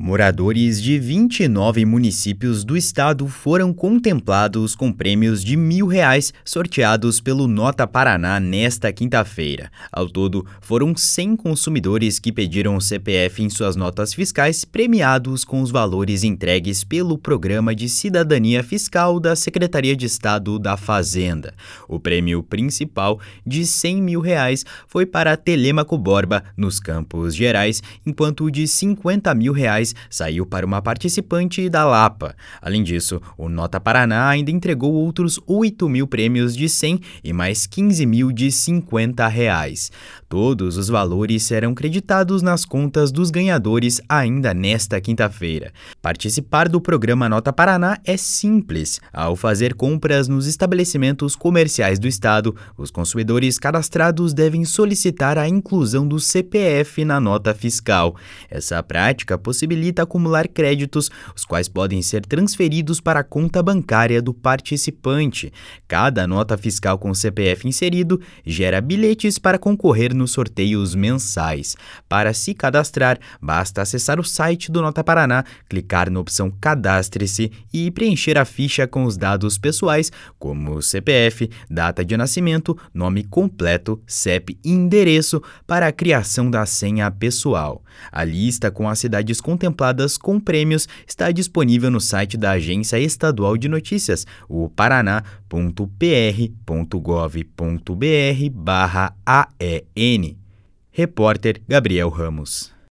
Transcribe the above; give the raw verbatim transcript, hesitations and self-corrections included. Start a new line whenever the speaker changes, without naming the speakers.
Moradores de vinte e nove municípios do estado foram contemplados com prêmios de mil reais sorteados pelo Nota Paraná nesta quinta-feira. Ao todo, foram cem consumidores que pediram o C P F em suas notas fiscais premiados com os valores entregues pelo Programa de Cidadania Fiscal da Secretaria de Estado da Fazenda. O prêmio principal, de cem mil reais, foi para Telêmaco Borba, nos Campos Gerais, enquanto o de cinquenta mil reais saiu para uma participante da Lapa. Além disso, o Nota Paraná ainda entregou outros oito mil prêmios de cem e mais quinze mil de cinquenta reais. Todos os valores serão creditados nas contas dos ganhadores ainda nesta quinta-feira. Participar do programa Nota Paraná é simples. Ao fazer compras nos estabelecimentos comerciais do estado, os consumidores cadastrados devem solicitar a inclusão do C P F na nota fiscal. Essa prática possibilita acumular créditos, os quais podem ser transferidos para a conta bancária do participante. Cada nota fiscal com C P F inserido gera bilhetes para concorrer nos sorteios mensais. Para se cadastrar, basta acessar o site do Nota Paraná, clicar na opção Cadastre-se e preencher a ficha com os dados pessoais, como C P F, data de nascimento, nome completo, C E P e endereço para a criação da senha pessoal. A lista com as cidades contempladas com prêmios está disponível no site da Agência Estadual de Notícias, o paraná ponto p r ponto gov ponto b r barra A E N. Repórter Gabriel Ramos.